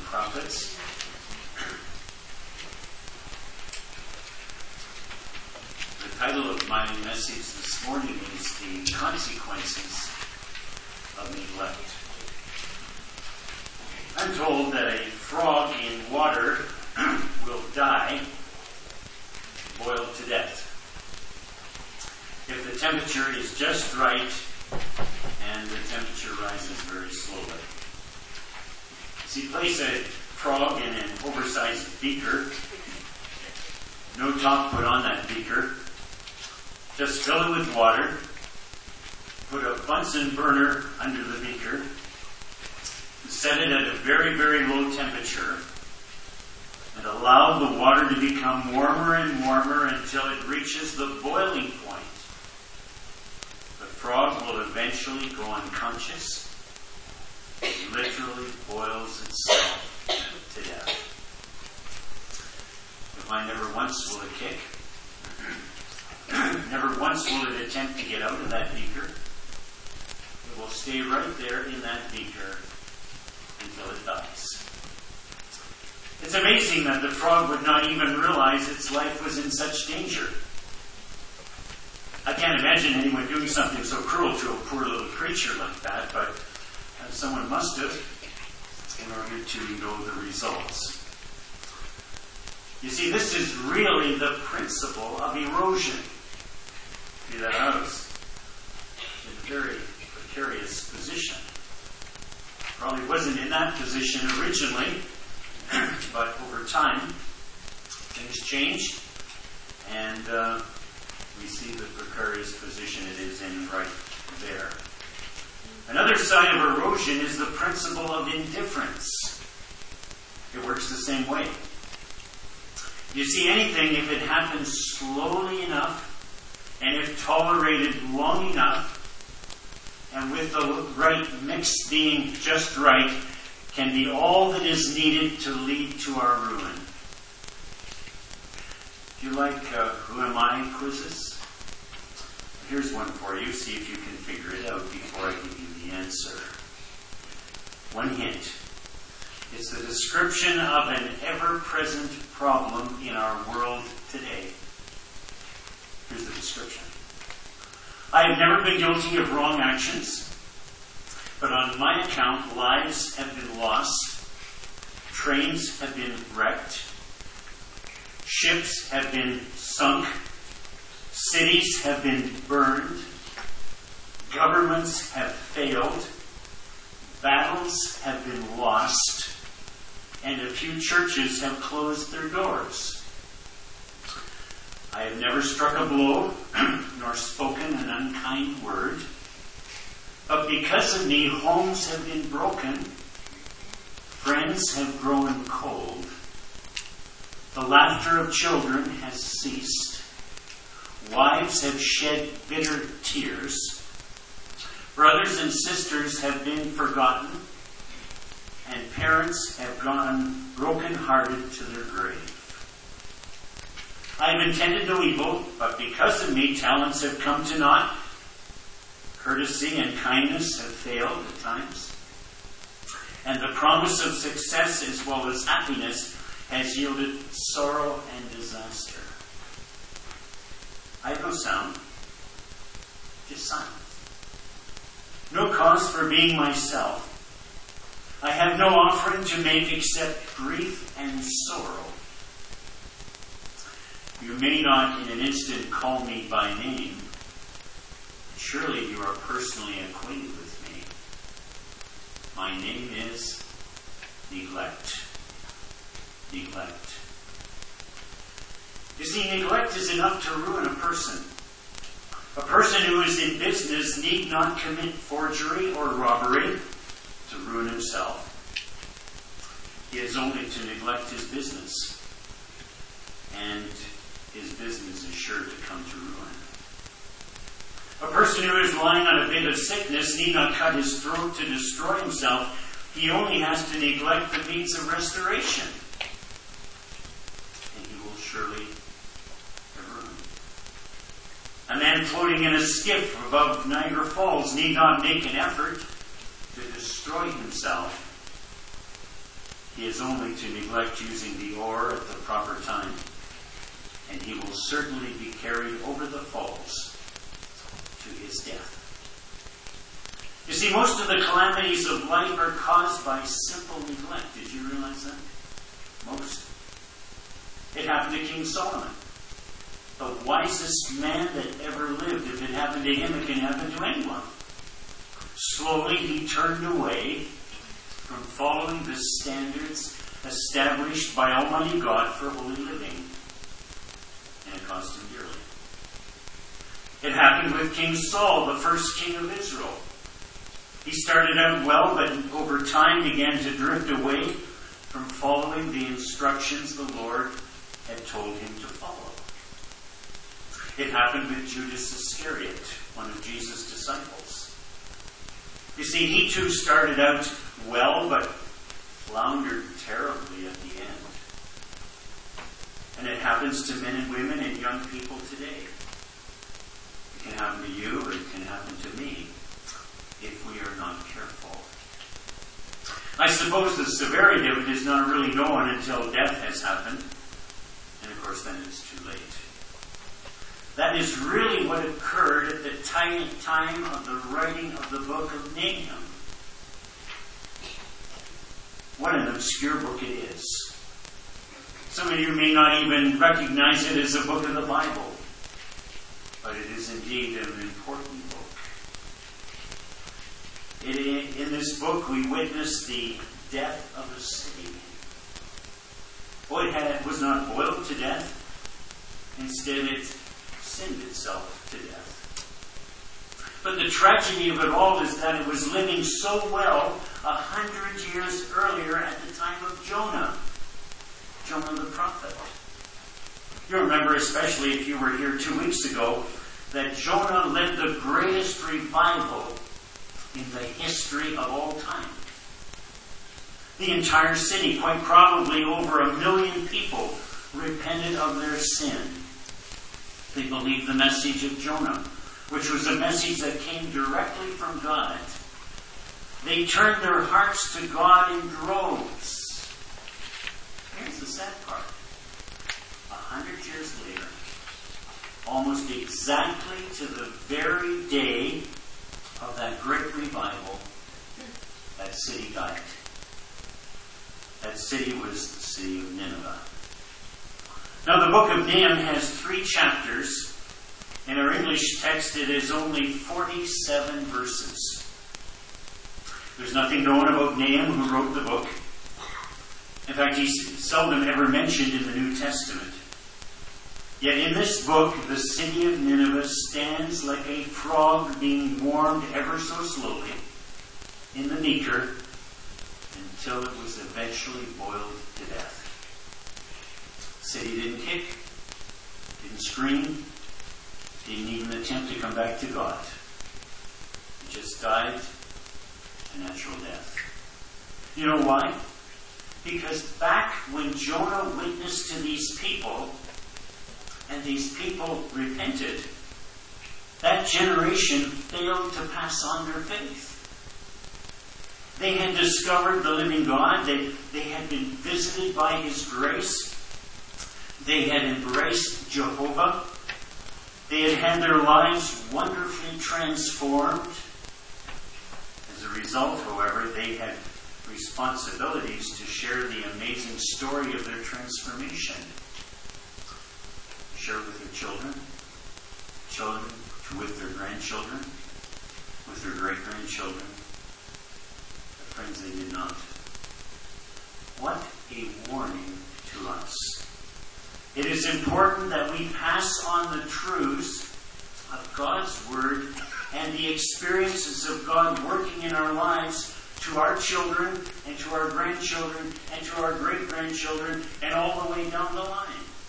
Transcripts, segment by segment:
prophets. The title of my message this morning is The Consequences of Neglect. I'm told that a frog in water will die boiled to death if the temperature is just right and the temperature rises very slowly. So you place a frog in an oversized beaker, no top put on that beaker, just fill it with water, put a Bunsen burner under the beaker, set it at a very, very low temperature, and allow the water to become warmer and warmer until it reaches the boiling point. The frog will eventually go unconscious. It literally boils itself to death. The vine never once will it kick. Never once will it attempt to get out of that beaker. It will stay right there in that beaker until it dies. It's amazing that the frog would not even realize its life was in such danger. I can't imagine anyone doing something so cruel to a poor little creature like that, but someone must have in order to know the results. You see, this is really the principle of erosion. See, that house in a very precarious position. Probably wasn't in that position originally, but over time, things changed, and we see the precarious position it is in right there. Another side of erosion is the principle of indifference. It works the same way. You see, anything, if it happens slowly enough, and if tolerated long enough, and with the right mix being just right, can be all that is needed to lead to our ruin. Do you like Who Am I quizzes? Here's one for you. See if you can figure it out before I give you the answer. One hint. It's the description of an ever-present problem in our world today. Here's the description. I have never been guilty of wrong actions, but on my account, lives have been lost, trains have been wrecked, ships have been sunk, cities have been burned, governments have failed, battles have been lost, and a few churches have closed their doors. I have never struck a blow, nor spoken an unkind word. But because of me, homes have been broken. Friends have grown cold. The laughter of children has ceased. Wives have shed bitter tears. Brothers and sisters have been forgotten. And parents have gone broken-hearted to their grave. I have intended no evil, but because of me, talents have come to naught. Courtesy and kindness have failed at times. And the promise of success as well as happiness has yielded sorrow and disaster. I have no sound, just silence. No cause for being myself. I have no offering to make except grief and sorrow. You may not in an instant call me by name. Surely you are personally acquainted with me. My name is neglect. Neglect. You see, neglect is enough to ruin a person. A person who is in business need not commit forgery or robbery to ruin himself. He has only to neglect his business, and his business is sure to come to ruin. A person who is lying on a bed of sickness need not cut his throat to destroy himself. He only has to neglect the means of restoration, and he will surely be ruined. A man floating in a skiff above Niagara Falls need not make an effort to destroy himself. He is only to neglect using the oar at the proper time, and he will certainly be carried over the falls to his death. You see, most of the calamities of life are caused by simple neglect. Did you realize that? Most. It happened to King Solomon, the wisest man that ever lived. If it happened to him, it can happen to anyone. Slowly he turned away from following the standards established by Almighty God for holy living. And it cost him dearly. It happened with King Saul, the first king of Israel. He started out well, but over time began to drift away from following the instructions the Lord had told him to follow. It happened with Judas Iscariot, one of Jesus' disciples. You see, he too started out well, but floundered terribly at the end. And it happens to men and women and young people today. It can happen to you, or it can happen to me, if we are not careful. I suppose the severity of it is not really known until death has happened. And of course, then it's too late. That is really what occurred at the time of the writing of the book of Nahum. What an obscure book it is. Some of you may not even recognize it as a book of the Bible, but it is indeed an important book. In this book, we witness the death of a city. It was not boiled to death. Instead, it sinned itself to death. But the tragedy of it all is that it was living so well 100 years earlier at the time of Jonah the prophet. You remember, especially if you were here 2 weeks ago, that Jonah led the greatest revival in the history of all time. The entire city, quite probably over 1 million people, repented of their sin. They believed the message of Jonah, which was a message that came directly from God. They turned their hearts to God in droves. Here's the sad part. 100 years later, almost exactly to the very day of that great revival, that city died. That city was the city of Nineveh. Now, the book of Nahum has 3 chapters. In our English text, it is only 47 verses. There's nothing known about Nahum, who wrote the book. In fact, he's seldom ever mentioned in the New Testament. Yet in this book, the city of Nineveh stands like a frog being warmed ever so slowly in the beaker until it was eventually boiled to death. The city didn't kick, didn't scream, didn't even attempt to come back to God. It just died a natural death. You know why? Because back when Jonah witnessed to these people, and these people repented, that generation failed to pass on their faith. They had discovered the living God. They had been visited by His grace. They had embraced Jehovah. They had had their lives wonderfully transformed. As a result, however, they had responsibilities to share the amazing story of their transformation. Share it with their children, with their grandchildren, with their great-grandchildren. But friends, they did not. What a warning to us. It is important that we pass on the truths of God's Word and the experiences of God working in our lives to our children and to our grandchildren and to our great-grandchildren and all the way down the line.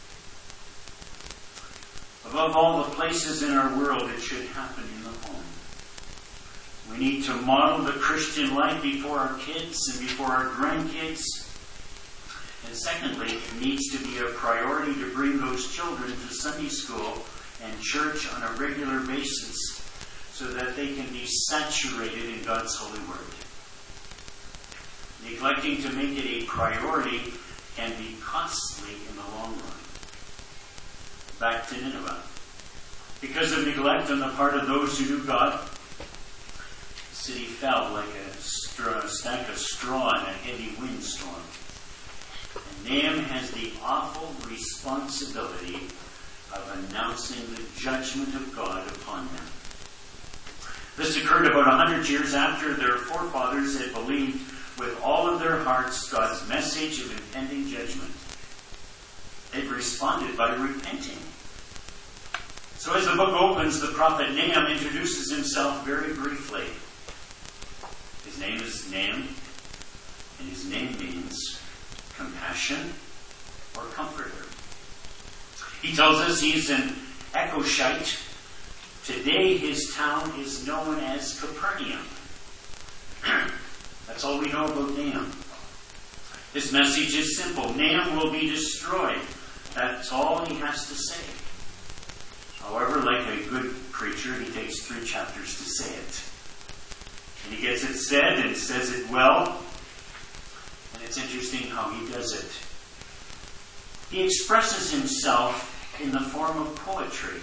Above all the places in our world, it should happen in the home. We need to model the Christian life before our kids and before our grandkids. And secondly, it needs to be a priority to bring those children to Sunday school and church on a regular basis so that they can be saturated in God's holy word. Neglecting to make it a priority can be costly in the long run. Back to Nineveh. Because of neglect on the part of those who knew God, the city fell like a stack of straw in a heavy windstorm. And Nahum has the awful responsibility of announcing the judgment of God upon them. This occurred about 100 years after their forefathers had believed with all of their hearts God's message of impending judgment. They've responded by repenting. So as the book opens, the prophet Nahum introduces himself very briefly. His name is Nahum, and his name means compassion or comforter. He tells us he's an Echoshite. Today his town is known as Capernaum. That's all we know about Nahum. His message is simple. Nahum will be destroyed. That's all he has to say. However, like a good preacher, he takes 3 chapters to say it. And he gets it said and says it well. And it's interesting how he does it. He expresses himself in the form of poetry.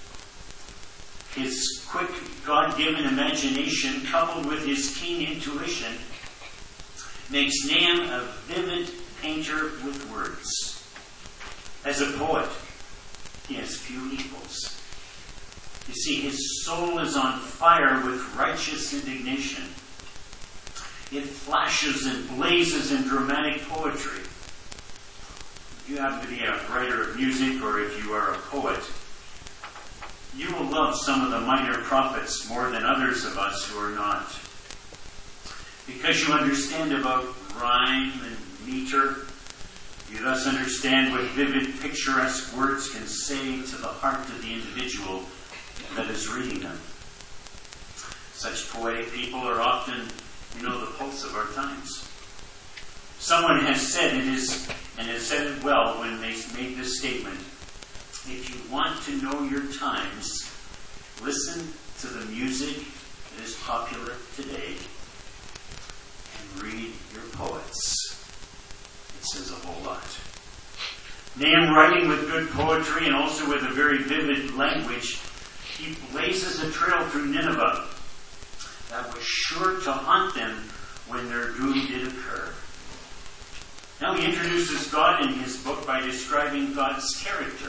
His quick, God-given imagination, coupled with his keen intuition, makes Nahum a vivid painter with words. As a poet, he has few equals. You see, his soul is on fire with righteous indignation. It flashes and blazes in dramatic poetry. If you happen to be a writer of music, or if you are a poet, you will love some of the minor prophets more than others of us who are not. Because you understand about rhyme and meter, you thus understand what vivid, picturesque words can say to the heart of the individual that is reading them. Such poetic people are often, the pulse of our times. Someone has said it is, and has said it well when they made this statement: if you want to know your times, listen to the music that is popular today and read your poets. It says a whole lot. Nahum, writing with good poetry and also with a very vivid language, he blazes a trail through Nineveh that was sure to haunt them when their doom did occur. Now he introduces God in his book by describing God's character.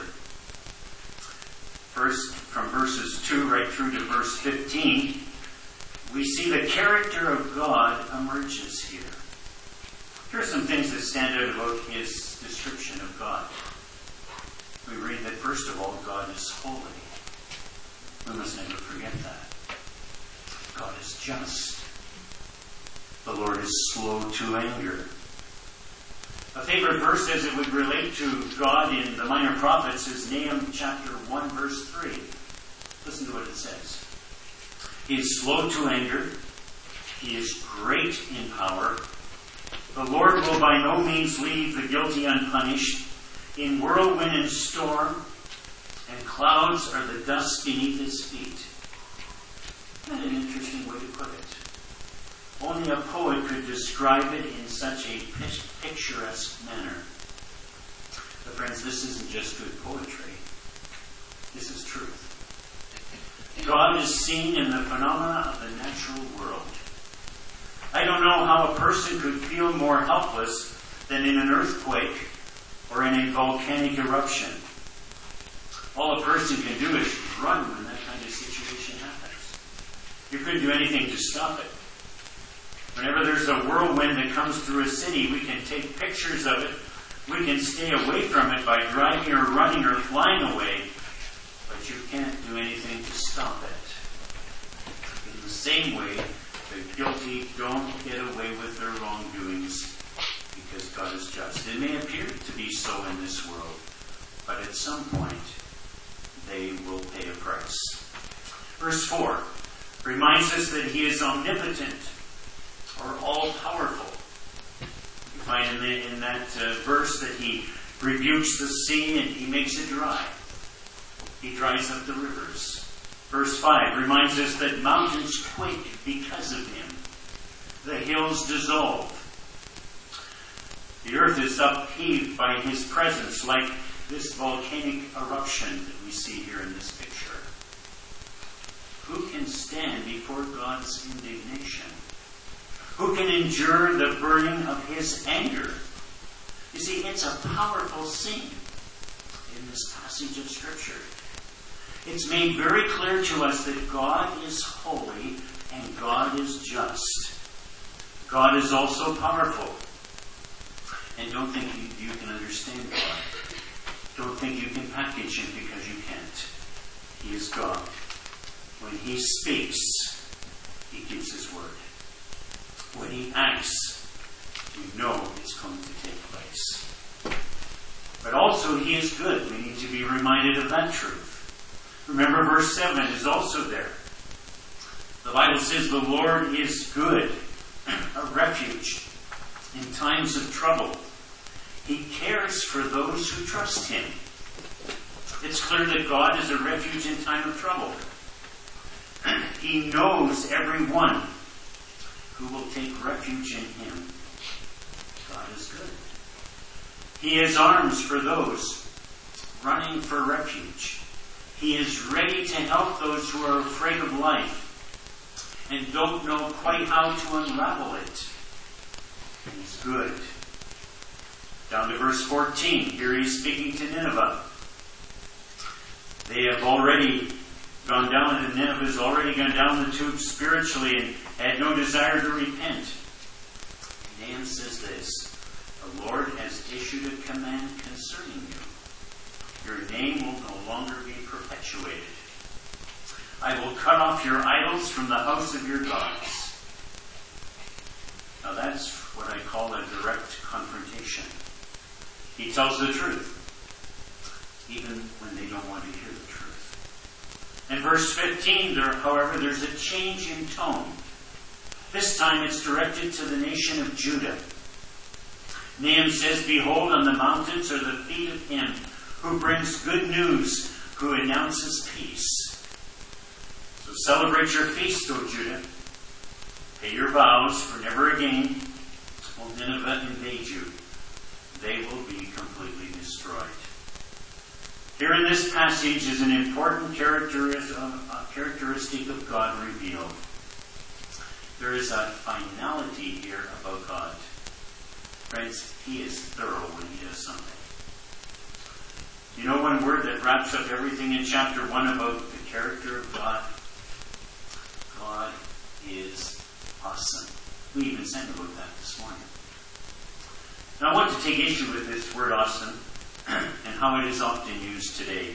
First, from verses 2 right through to verse 15, we see the character of God emerges here. Here are some things that stand out about his description of God. We read that, first of all, God is holy. We must never forget that. God is just. The Lord is slow to anger. A favorite verse as it would relate to God in the minor prophets is Nahum chapter 1 verse 3. Listen to what it says. He is slow to anger. He is great in power. The Lord will by no means leave the guilty unpunished. In whirlwind and storm and clouds are the dust beneath his feet. Isn't that an interesting way to put it? Only a poet could describe it in such a picturesque manner. But friends, this isn't just good poetry. This is truth. God is seen in the phenomena of the natural world. I don't know how a person could feel more helpless than in an earthquake or in a volcanic eruption. All a person can do is run when that kind of situation happens. You couldn't do anything to stop it. Whenever there's a whirlwind that comes through a city, we can take pictures of it. We can stay away from it by driving or running or flying away. But you can't do anything to stop it. In the same way, the guilty don't get away with their wrongdoings because God is just. It may appear to be so in this world, but at some point, they will pay a price. Verse 4 reminds us that he is omnipotent or all-powerful. You find in that verse that he rebukes the sea and he makes it dry. He dries up the rivers. Verse 5 reminds us that mountains quake because of him. The hills dissolve. The earth is upheaved by his presence, like this volcanic eruption that we see here in this picture. Who can stand before God's indignation? Who can endure the burning of his anger? You see, it's a powerful scene in this passage of Scripture. It's made very clear to us that God is holy and God is just. God is also powerful. And don't think you can understand God. Don't think you can package him because you can't. He is God. When he speaks, he gives his word. When he acts, we know it's going to take place. But also he is good. We need to be reminded of that truth. Remember, verse 7 is also there. The Bible says the Lord is good, a refuge in times of trouble. He cares for those who trust him. It's clear that God is a refuge in time of trouble. He knows everyone who will take refuge in him. God is good. He has arms for those running for refuge. He is ready to help those who are afraid of life and don't know quite how to unravel it. He's good. Down to verse 14. Here he's speaking to Nineveh. They have already gone down, and Nineveh has already gone down the tube spiritually and had no desire to repent. Nahum says this: the Lord has issued a command concerning you. Your name will no longer be perpetuated. I will cut off your idols from the house of your gods. Now that's what I call a direct confrontation. He tells the truth, even when they don't want to hear the truth. In verse 15, however, there's a change in tone. This time it's directed to the nation of Judah. Nahum says, behold, on the mountains are the feet of him who brings good news, who announces peace. So celebrate your feast, O Judah. Pay your vows, for never again will Nineveh invade you. They will be completely destroyed. Here in this passage is an important characteristic of God revealed. There is a finality here about God. Friends, he is thorough when he does something. You know one word that wraps up everything in chapter 1 about the character of God? God is awesome. We even sang about that this morning. Now I want to take issue with this word awesome and how it is often used today.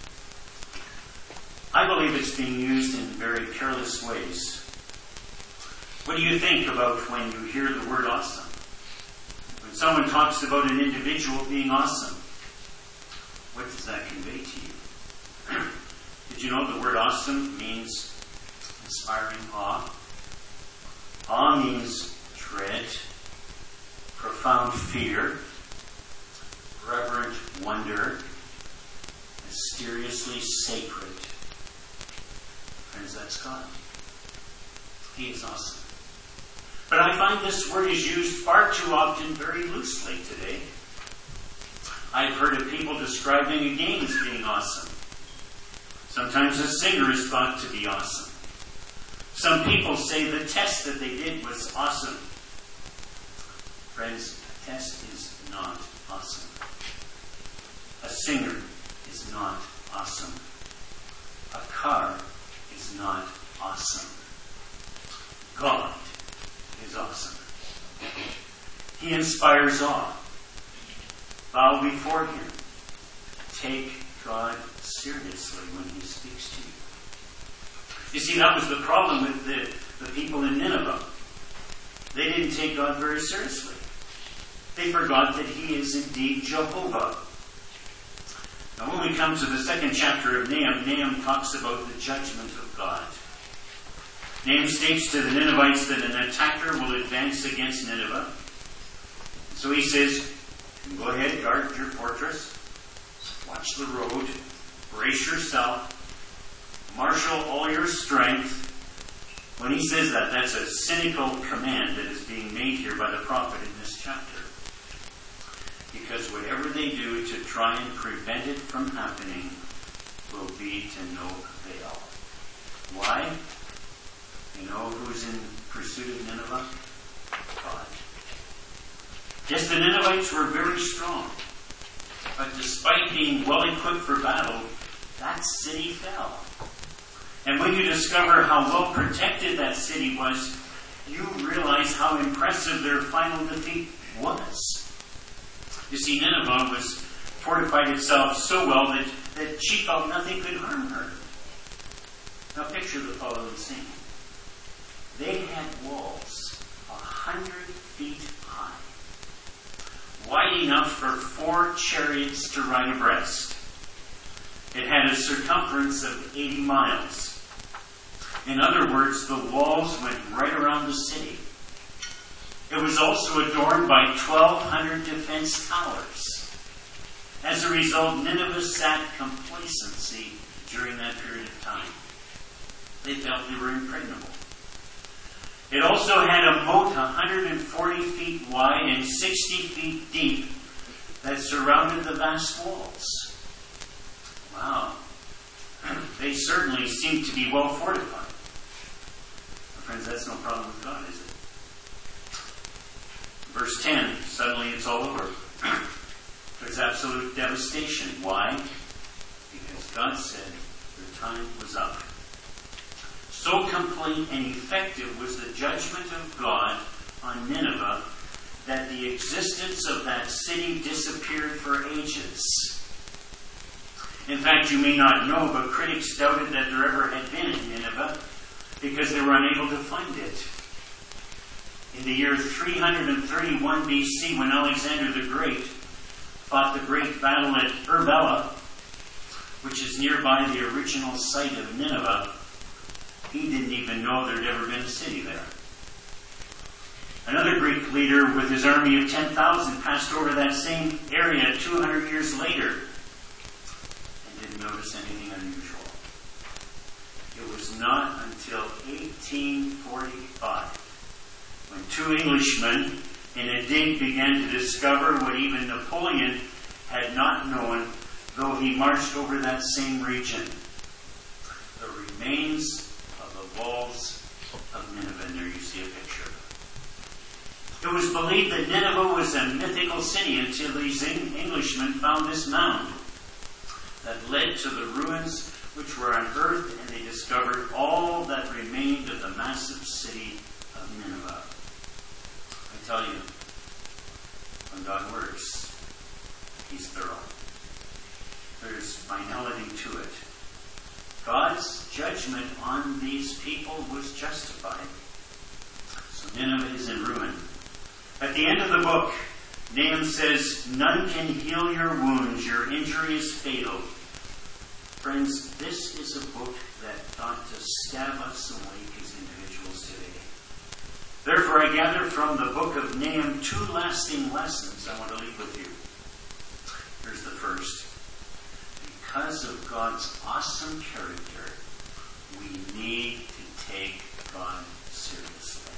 I believe it's being used in very careless ways. What do you think about when you hear the word awesome? When someone talks about an individual being awesome, what does that convey to you? Did you know the word awesome means inspiring awe? Awe means dread, profound fear, reverent wonder, mysteriously sacred. Friends, that's God. He is awesome. But I find this word is used far too often very loosely today. I've heard of people describing a game as being awesome. Sometimes a singer is thought to be awesome. Some people say the test that they did was awesome. Friends, a test is not awesome. A singer is not awesome. A car is not awesome. God is awesome. He inspires awe. Bow before him. Take God seriously when he speaks to you. You see, that was the problem with the people in Nineveh. They didn't take God very seriously. They forgot that he is indeed Jehovah. Now when we come to the second chapter of Nahum, Nahum talks about the judgment of God. Nahum states to the Ninevites that an attacker will advance against Nineveh. So he says, go ahead, guard your fortress, watch the road, brace yourself, marshal all your strength. When he says that, that's a cynical command that is being made here by the prophet in this chapter. because whatever they do to try and prevent it from happening will be to no avail. Why? You know who's in pursuit of Nineveh? God. Yes, the Ninevites were very strong, but despite being well equipped for battle, that city fell. And when you discover how well protected that city was, you realize how impressive their final defeat was. You see, Nineveh was fortified itself so well that she felt nothing could harm her. Now picture the following scene. They had walls 100 feet high, wide enough for 4 chariots to ride abreast. It had a circumference of 80 miles. In other words, the walls went right around the city. It was also adorned by 1,200 defense towers. As a result, Nineveh sat complacency during that period of time. They felt they were impregnable. It also had a moat 140 feet wide and 60 feet deep that surrounded the vast walls. Wow. They certainly seemed to be well fortified. Friends, that's no problem with God, is it? Verse 10, suddenly it's all over. There's absolute devastation. Why? Because God said the time was up. So complete and effective was the judgment of God on Nineveh that the existence of that city disappeared for ages. In fact, you may not know, but critics doubted that there ever had been a Nineveh because they were unable to find it. In the year 331 BC, when Alexander the Great fought the great battle at Arbela, which is nearby the original site of Nineveh, he didn't even know there'd ever been a city there. Another Greek leader with his army of 10,000 passed over that same area 200 years later and didn't notice anything unusual. It was not until 1845 when 2 Englishmen in a dig began to discover what even Napoleon had not known, though he marched over that same region. The remains of the walls of Nineveh. And there you see a picture. It was believed that Nineveh was a mythical city until these Englishmen found this mound that led to the ruins which were unearthed, and they discovered all that remained of the massive city of Nineveh. I tell you, when God works, He's thorough. There's finality to it. God's judgment on these people was justified. So Nineveh is in ruin. At the end of the book, Nahum says, "None can heal your wounds. Your injury is fatal." Friends, this is a book that ought to stab us awake as individuals today. Therefore, I gather from the book of Nahum 2 lasting lessons I want to leave with you. Here's the first. Because of God's awesome character, we need to take God seriously.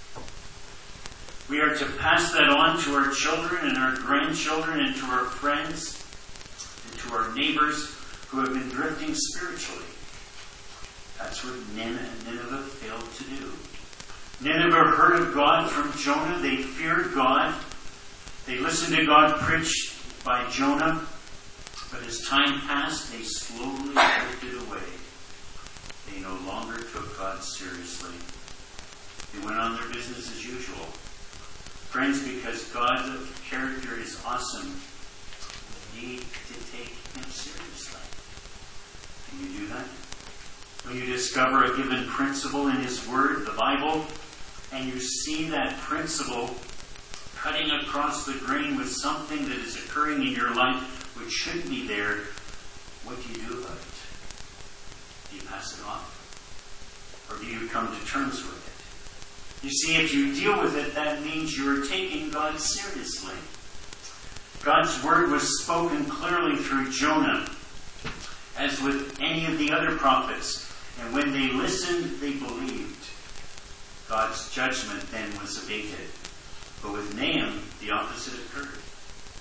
We are to pass that on to our children and our grandchildren and to our friends and to our neighbors who have been drifting spiritually. That's what Nineveh failed to do. Nineveh heard of God from Jonah. They feared God. They listened to God preached by Jonah. But as time passed, they slowly drifted away. They no longer took God seriously. They went on their business as usual. Friends, because God's character is awesome, we need to take Him seriously. Can you do that? When you discover a given principle in His Word, the Bible, and you see that principle cutting across the grain with something that is occurring in your life which shouldn't be there, what do you do about it? Do you pass it off? Or do you come to terms with it? You see, if you deal with it, that means you are taking God seriously. God's word was spoken clearly through Jonah, as with any of the other prophets. And when they listened, they believed. God's judgment then was abated. But with Nahum, the opposite occurred.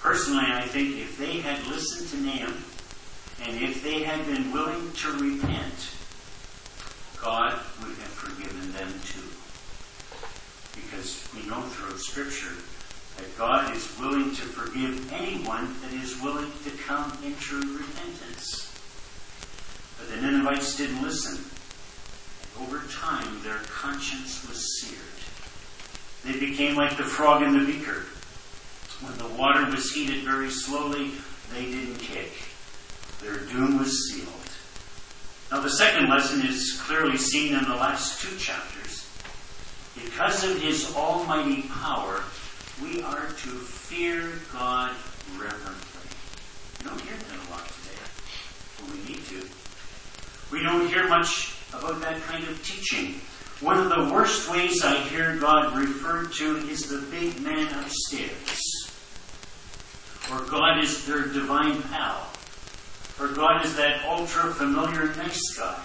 Personally, I think if they had listened to Nahum, and if they had been willing to repent, God would have forgiven them too. Because we know throughout Scripture that God is willing to forgive anyone that is willing to come into repentance. But the Ninevites didn't listen. And over time, their conscience was seared. They became like the frog in the beaker. When the water was heated very slowly, they didn't kick. Their doom was sealed. Now the second lesson is clearly seen in the last 2 chapters. Because of His almighty power, we are to fear God reverently. We don't hear that a lot today, but we need to. We don't hear much about that kind of teaching. One of the worst ways I hear God referred to is the big man upstairs. Or God is their divine pal. Or God is that ultra-familiar nice guy.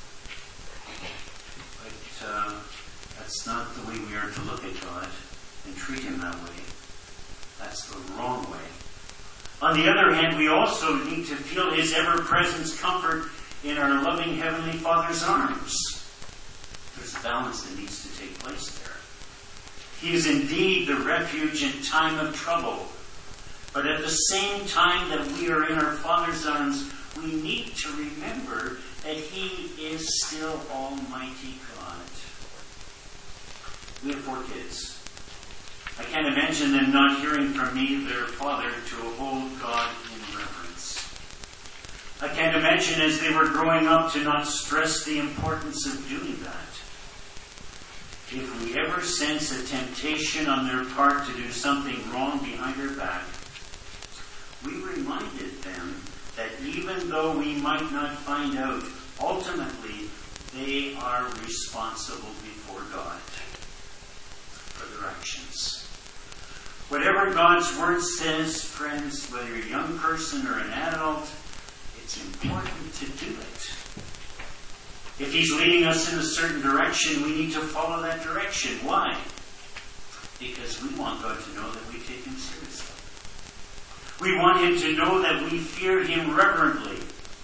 But that's not the way we are to look at God and treat Him that way. That's the wrong way. On the other hand, we also need to feel His ever-present comfort in our loving Heavenly Father's arms. There's a balance that needs to take place there. He is indeed the refuge in time of trouble. But at the same time that we are in our Father's arms, we need to remember that He is still Almighty God. We have 4 kids. I can't imagine them not hearing from me, their father, to hold God in reverence. I can't imagine as they were growing up to not stress the importance of doing that. If we ever sense a temptation on their part to do something wrong behind their back, we reminded them that even though we might not find out, ultimately they are responsible before God for their actions. Whatever God's Word says, friends, whether you're a young person or an adult, it's important to do it. If He's leading us in a certain direction, we need to follow that direction. Why? Because we want God to know that we take Him seriously. We want Him to know that we fear Him reverently.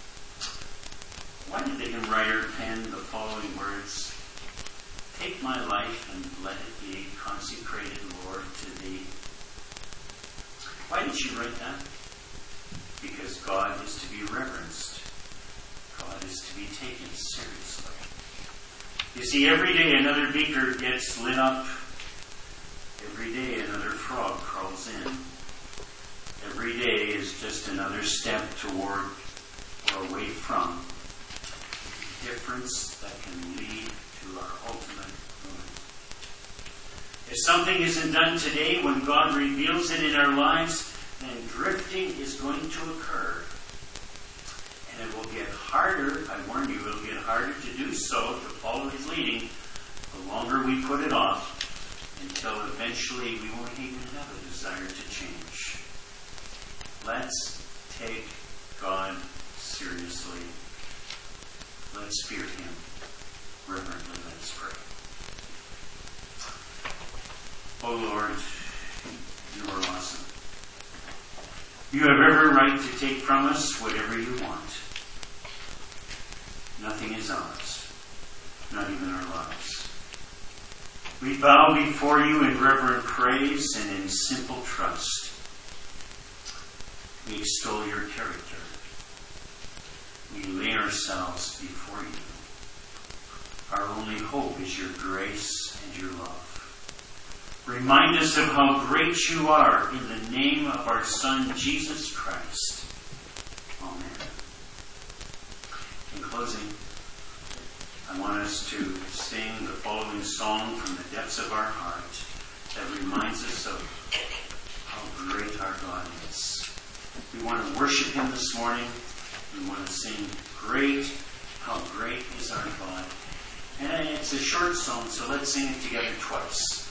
Why did the hymn writer pen the following words? Take my life and let it be consecrated, Lord, to Thee. Why did she write that? Because God is to be reverenced. God is to be taken seriously. You see, every day another beaker gets lit up. Every day another frog crawls in. Every day is just another step toward or away from the difference that can lead to our ultimate ruin. If something isn't done today, when God reveals it in our lives, then drifting is going to occur. And it will get harder, I warn you, it will get harder to do so, to follow His leading, the longer we put it off, until eventually we won't even have a desire to change. Let's take God seriously. Let's fear Him reverently. Let's pray. Oh Lord, You are awesome. You have every right to take from us whatever You want. Nothing is ours, not even our lives. We bow before You in reverent praise and in simple trust. We extol Your character. We lay ourselves before You. Our only hope is Your grace and Your love. Remind us of how great You are in the name of our Son, Jesus Christ. Amen. In closing, I want us to sing the following song from the depths of our heart that reminds us of how great our God is. We want to worship Him this morning. We want to sing, Great, how great is our God. And it's a short song, so let's sing it together twice.